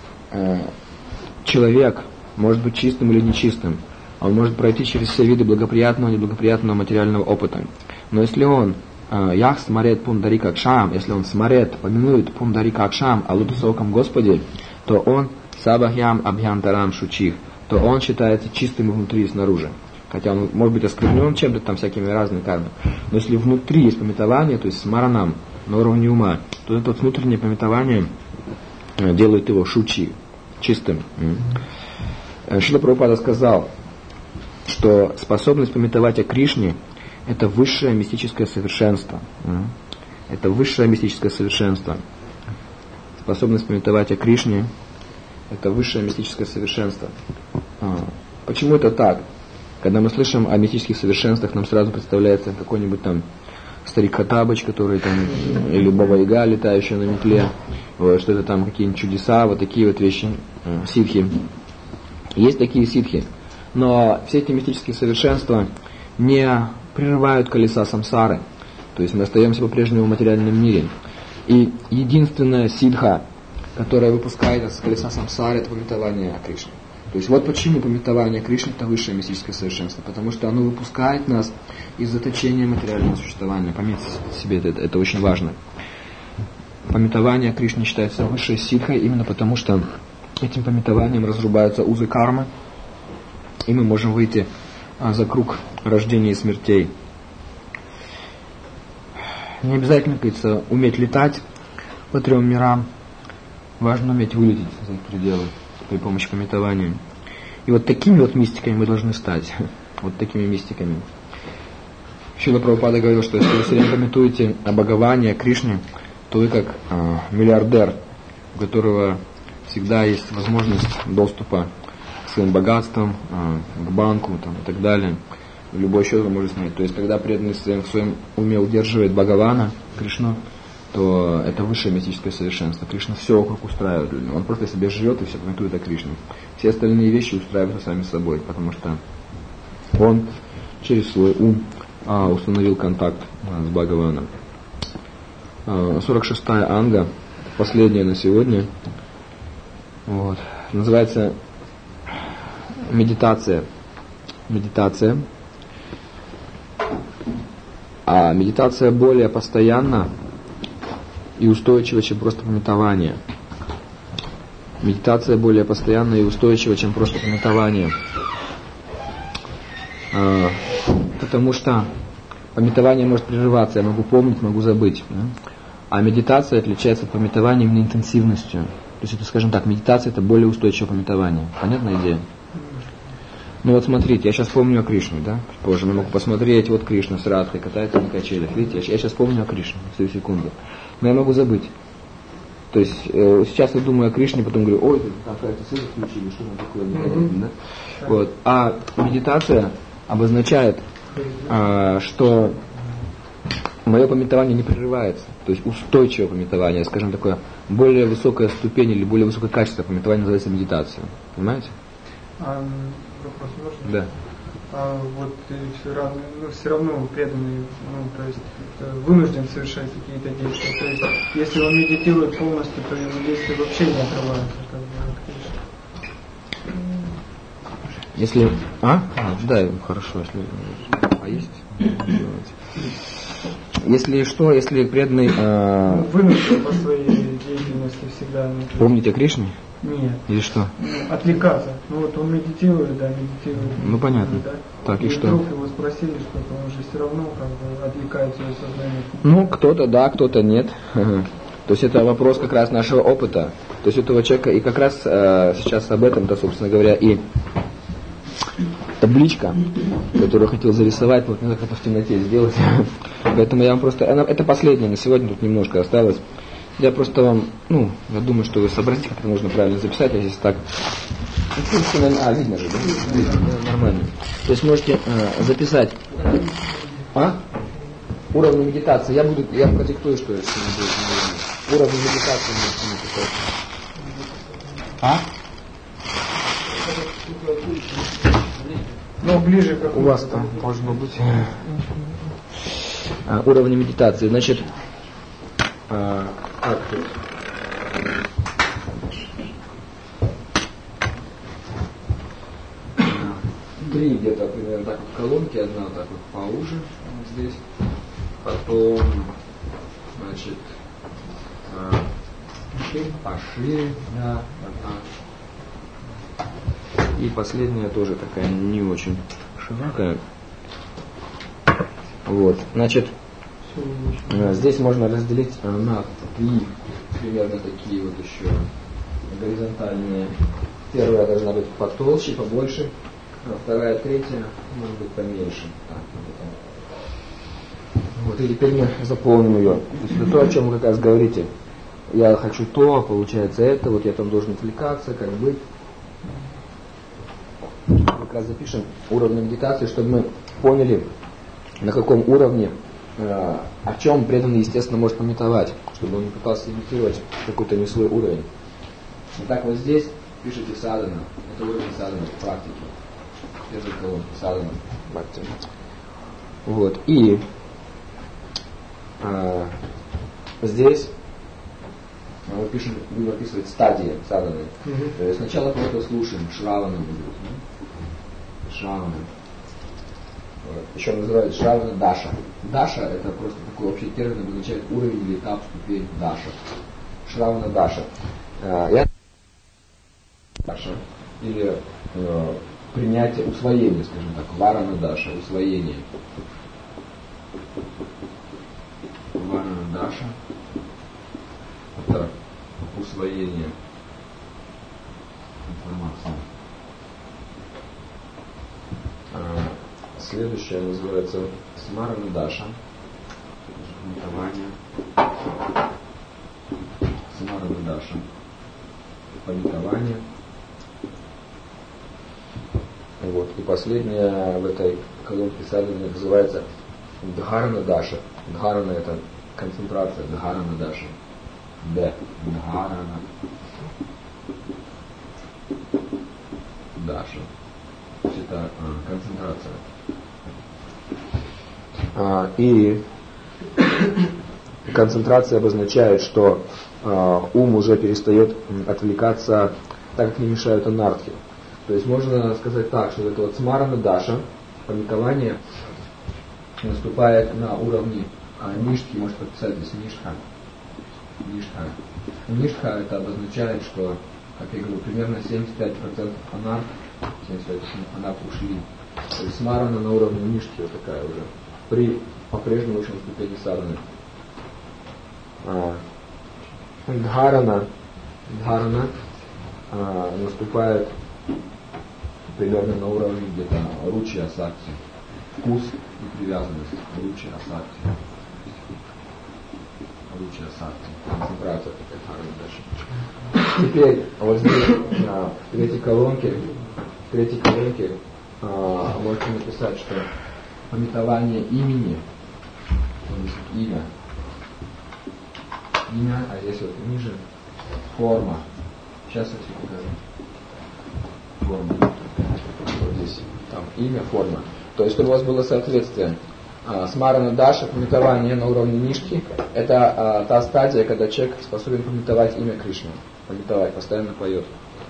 человек может быть чистым или нечистым. Он может пройти через все виды благоприятного и неблагоприятного материального опыта. Но если он ях смарет пундари какшам, если он смарет, помянует пундари какшам о лотосовом Господе, то он сабахьям абхьянтарам шучих, то он считается чистым и внутри, и снаружи. Хотя он может быть осквернен чем-то там всякими разными кармами. Но если внутри есть памятование, то есть с маранам, на уровне ума, то это вот внутреннее памятование делает его шучи, чистым. Шрила Прабхупада сказал, что способность памятовать о Кришне это высшее мистическое совершенство. Это высшее мистическое совершенство. Способность памятовать о Кришне – это высшее мистическое совершенство. Почему это так? Когда мы слышим о мистических совершенствах, нам сразу представляется какой-нибудь там старик Хаттабыч, который там, или Баба-Яга, летающая на метле, вот, что это там какие-нибудь чудеса, вот такие вот вещи, ситхи. Есть такие ситхи, но все эти мистические совершенства не прерывают колеса самсары, то есть мы остаемся по-прежнему в материальном мире. И единственная ситха, которая выпускает нас с колеса самсары, это памятование о Кришне. То есть вот почему памятование Кришны это высшее мистическое совершенство, потому что оно выпускает нас из заточения материального существования. Пометьте себе это очень важно. Памятование Кришны считается высшей ситхой именно потому, что этим памятованием разрубаются узы кармы, и мы можем выйти за круг рождения и смертей. Не обязательно, кажется, уметь летать по 3 мирам, важно уметь вылететь за их пределы при помощи памятования. И вот такими вот мистиками мы должны стать. Вот такими мистиками. Шрила Прабхупада говорил, что если вы все время памятуете о Бхагаване, о Кришне, то вы как миллиардер, у которого всегда есть возможность доступа к своим богатствам, к банку там, и так далее. Любой счет вы можете снять. То есть, когда преданный в своем уме удерживает Бхагавана, Кришну, то это высшее мистическое совершенство. Кришна все вокруг устраивает. Он просто себе живет и все памятует о Кришне. Все остальные вещи устраиваются сами собой, потому что он через свой ум установил контакт с Бхагаваном. 46-я анга, последняя на сегодня, вот, называется медитация. Медитация. А медитация более постоянна и устойчива, чем просто памятование. Медитация более постоянна и устойчива, чем просто памятование. Потому что памятование может прерываться, я могу помнить, могу забыть. Да? А медитация отличается от памятования именно интенсивностью. То есть это, скажем так, медитация это более устойчивое памятование. Понятная идея? Ну вот смотрите, я сейчас помню о Кришне, да? Позже я могу посмотреть, вот Кришна с Радхой катается на качелях. Видите, я сейчас помню о Кришне, в 2 секунды. Но я могу забыть. То есть сейчас я думаю о Кришне, потом говорю, ой, там какая-то связь включили, что там такое, да? Вот. А медитация обозначает, что мое памятование не прерывается. То есть устойчивое памятование, скажем, такое более высокая ступень или более высокое качество памятования называется медитацией. Понимаете? Вопрос можно? Да. Вот все равно преданный, то есть вынужден совершать какие-то действия. То есть если он медитирует полностью, то его действия вообще не отрываются. Если... Да, хорошо, если... есть? Если что, если преданный... Вынужден по своей деятельности всегда... Помните о Кришне? Нет. Или что? Отвлекаться. Вот он медитирует, медитирует. Ну понятно. Да? Так, и что? Вдруг его спросили что-то, он же все равно отвлекает свое сознание. Ну, кто-то да, кто-то нет. То есть это вопрос как раз нашего опыта. То есть этого человека, и как раз сейчас об этом-то, собственно говоря, и табличка, которую я хотел зарисовать, вот не знаю, как это в темноте сделать. Поэтому я вам просто... Это последнее на сегодня, тут немножко осталось. Я просто вам, я думаю, что вы сообразите, как это можно правильно записать, я здесь так... видно же, да? Видно, да, нормально. То есть можете записать уровни медитации. Я продиктую, что я сегодня буду. Уровни медитации можете написать. Ближе как у вас там должно быть. Уровни медитации. Значит, так вот. Три где-то примерно так вот колонки, одна так вот поуже, вот здесь. Потом, значит, пошире, да, одна. И последняя тоже такая не очень широкая. Вот, значит, здесь можно разделить на три примерно такие вот еще горизонтальные. Первая должна быть потолще, побольше, а вторая, третья может быть поменьше. Так, вот Вот, и теперь мы заполним ее. То есть это то, о чем вы как раз говорите. Я хочу то, получается это, вот я там должен отвлекаться, как быть. Как раз запишем уровень медитации, чтобы мы поняли, на каком уровне, о чем преданный, естественно, может памятовать, чтобы он не пытался имитировать какой-то не свой уровень. Вот так вот здесь пишите садхана. Это уровень садхана в практике. Первый колонн садхана. Вот. И здесь мы пишем, будем описывать стадии садханы. Сначала кого-то слушаем, шравана будет. Шравана. Еще называют шравана даша. Даша это просто такой общий термин, обозначает уровень или этап, ступень даша. Шравана даша. Даша. Или принятие, усвоение, скажем так. Варана даша, усвоение. Варана даша. Это усвоение информации. Следующее называется Смарана даша. Памятование. Смарана даша. Памятование. Вот. И последнее в этой колонке садханы называется Дхарана даша. Дхарана это концентрация. Дхарана даша. Дхарана даша. То есть это концентрация. И концентрация обозначает, что ум уже перестает отвлекаться, так как не мешают анархии. То есть можно сказать так, что это вот смарана даша, памятование, наступает на уровне ништхи, может подписать здесь ништха. Ништха это обозначает, что, как я говорю, примерно 75% анарх, 75% анарх ушли. То есть смарана на уровне ништхи вот такая уже. При по-прежнему очень ступени садханы. Дхарана наступает примерно на уровне где-то ручи асакти. Вкус и привязанность. Ручи асакти. Концентрация такая дхарана дальше. Теперь вот здесь в третьей колонке можете написать, что памятование имени, имя, а здесь вот ниже форма. Сейчас я все покажу. Форма. Вот здесь там имя, форма. То есть, чтобы у вас было соответствие. Смарана даша, памятование на уровне ништхи, это та стадия, когда человек способен памятовать имя Кришны. Памятовать, постоянно поет.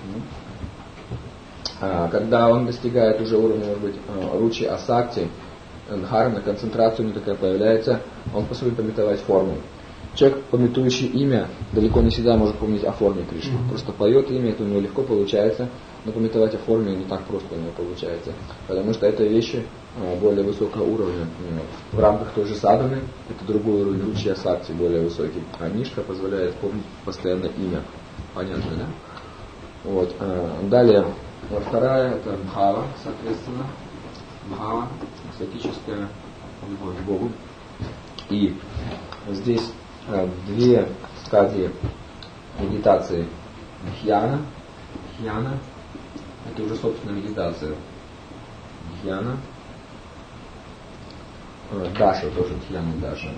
Когда он достигает уже уровня, может быть, ручи асакти, дхарана, концентрация у него такая появляется, он способен памятовать форму. Человек, памятующий имя, далеко не всегда может помнить о форме Кришны. Просто поет имя, это у него легко получается, но памятовать о форме не так просто у него получается. Потому что это вещи более высокого уровня. В рамках той же садханы, это другой уровень ручи асакти, более высокий. А ништха позволяет помнить постоянно имя. Понятно, да? Вот. Далее, вторая, это бхава, соответственно. Бхава, экстатическая любовь к Богу. И здесь две стадии медитации. Дхьяна. Дхьяна – это уже собственная медитация. Дхьяна. Даша тоже дхьяна даша.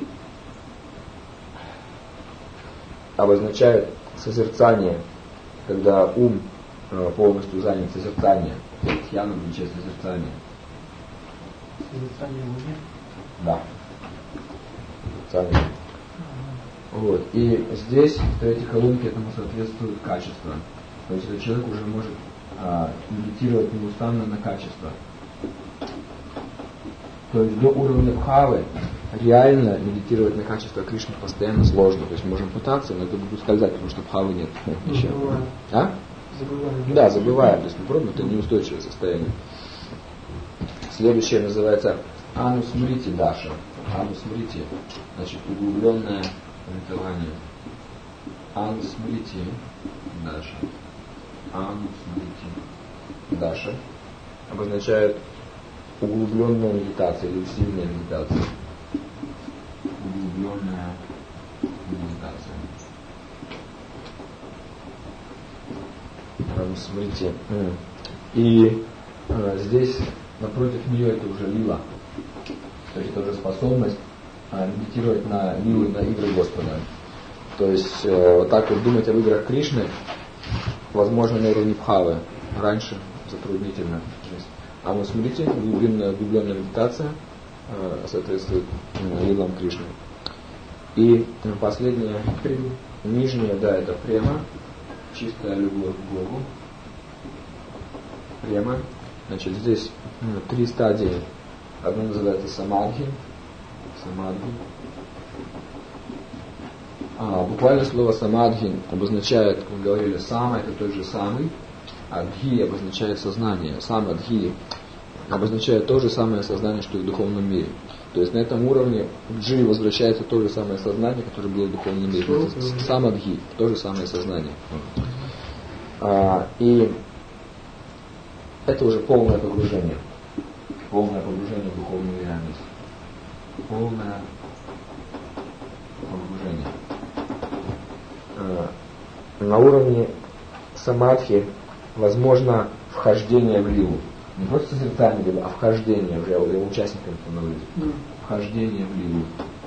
Обозначает созерцание, когда ум полностью занят созерцанием. Дхьяна обозначает созерцание. Созерцание в уме? Да. Созерцание. Вот. И здесь, в третьей колонке, этому соответствует качество. То есть этот человек уже может медитировать неустанно на качество. То есть до уровня бхавы реально медитировать на качество Кришны постоянно сложно. То есть можем пытаться, но это будет ускользать, потому что бхавы нет. Забываем. Да, забываем. То есть мы пробуем, это неустойчивое состояние. Следующее называется анусмрити даша. Анусмрити, значит, углубленное памятование. Анусмрити даша. Анусмрити даша обозначает углубленная медитация или усиленная медитация. духовная медитация. Смотрите, и здесь напротив нее это уже лила, то есть это уже способность медитировать на лилу, на игры Господа. То есть вот так вот думать об играх Кришны возможно на уровне бхавы. Раньше затруднительно. А вот смотрите, глубинная медитация соответствует лилам Кришны. И последняя, нижняя, да, это према, чистая любовь к Богу. Према. Значит, здесь 3 стадии. Одна называется самадхи. Буквально слово самадхи обозначает, как мы говорили, сама это тот же самый, а дхи обозначает сознание. Самадхи обозначает то же самое сознание, что и в духовном мире. То есть на этом уровне к джи возвращается то же самое сознание, которое было в духовном мире. Самадхи, то же самое сознание. И это уже полное погружение. Полное погружение в духовную реальность. Полное погружение. На уровне самадхи возможно вхождение в лилу. Не просто созерцание лилы, а вхождение уже участникам становится. Вхождение в лилу.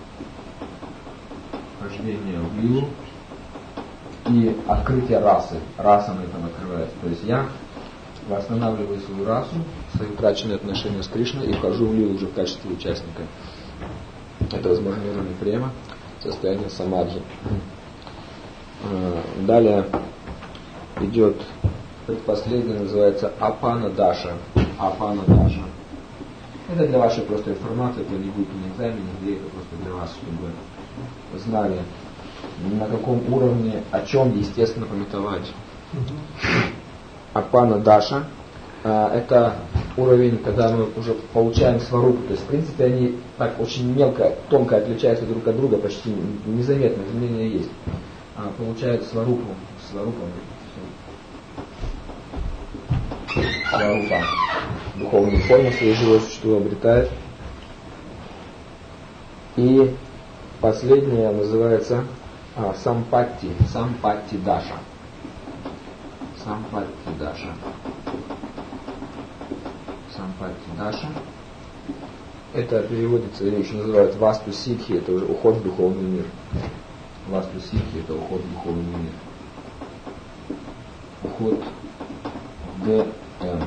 Вхождение в лилу и открытие расы. Раса на этом открывается. То есть я восстанавливаю свою расу, свои утраченные отношения с Кришной и вхожу в лилу уже в качестве участника. Это возможно на уровне према, состояние самадхи. Далее идет предпоследнее, называется апана даша. Апана даша. Это для вашей просто информации, это не будет на экзамене, где это просто для вас, чтобы вы знали, на каком уровне, о чем естественно памятовать. Апана даша это уровень, когда мы уже получаем сварупу. То есть, в принципе, они так очень мелко, тонко отличаются друг от друга, почти незаметно, изменения есть. Получают сварупу. Сварупа. Духовную форму своего живого существа обретает. И последнее называется сампатти. Сампатти даша. Сампатти даша. Сампатти даша. Это переводится, или еще называют васту ситхи, это уже уход в духовный мир. Васту ситхи это уход в духовный мир. Уход в ДМ.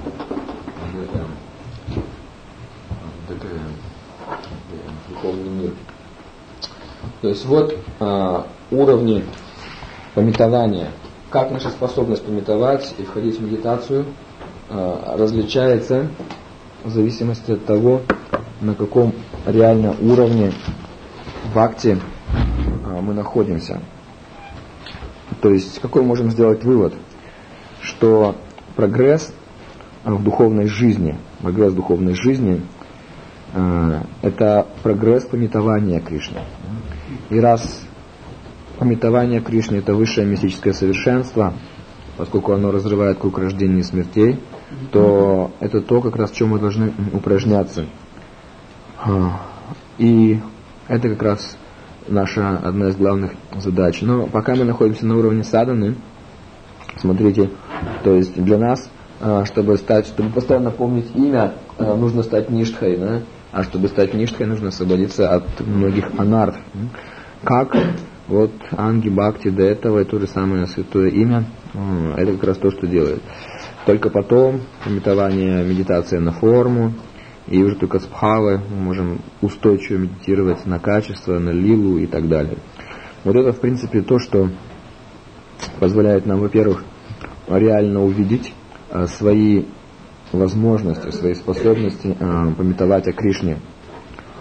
Духовный мир. То есть вот уровни памятования. Как наша способность памятовать и входить в медитацию различается в зависимости от того, на каком реально уровне бхакти мы находимся. То есть какой можем сделать вывод? Что прогресс в духовной жизни, это прогресс памятования Кришны. И раз памятование Кришны это высшее мистическое совершенство, поскольку оно разрывает круг рождения и смертей, то это то, как раз в чем мы должны упражняться. И это как раз наша одна из главных задач. Но пока мы находимся на уровне садханы, смотрите, то есть для нас, чтобы постоянно помнить имя, нужно стать ништхой, да? А чтобы стать ништхой, нужно освободиться от многих анарт. Как вот Анги Бхакти до этого, и то же самое святое имя, это как раз то, что делает. Только потом памятование, медитация на форму, и уже только с бхавой мы можем устойчиво медитировать на качество, на лилу и так далее. Вот это, в принципе, то, что позволяет нам, во-первых, реально увидеть свои возможности, свои способности памятовать о Кришне.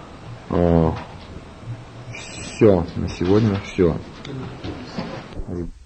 Все, на сегодня все.